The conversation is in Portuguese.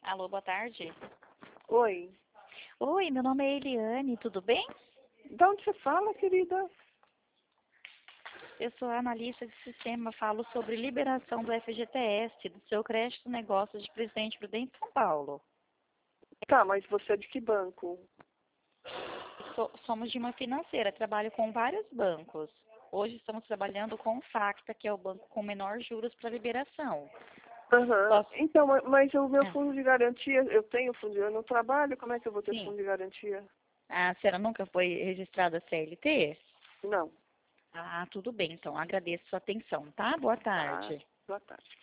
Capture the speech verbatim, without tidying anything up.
Alô, boa tarde. Oi. Oi, meu nome é Eliane, tudo bem? De onde você fala, querida? Eu sou analista de sistema, falo sobre liberação do F G T S, do seu crédito negócio de Presidente Prudente São Paulo. Tá, mas você é de que banco? So- somos de uma financeira, trabalho com vários bancos. Hoje estamos trabalhando com o Facta, que é o banco com menor juros para liberação. Aham. Posso- Então, ma- mas o meu É, fundo de garantia, eu tenho fundo de, eu não trabalho, como é que eu vou ter sim. fundo de garantia? A senhora nunca foi registrada C L T? Não. Ah, tudo bem, então. Agradeço sua atenção, tá? Boa Tá. tarde. Boa tarde.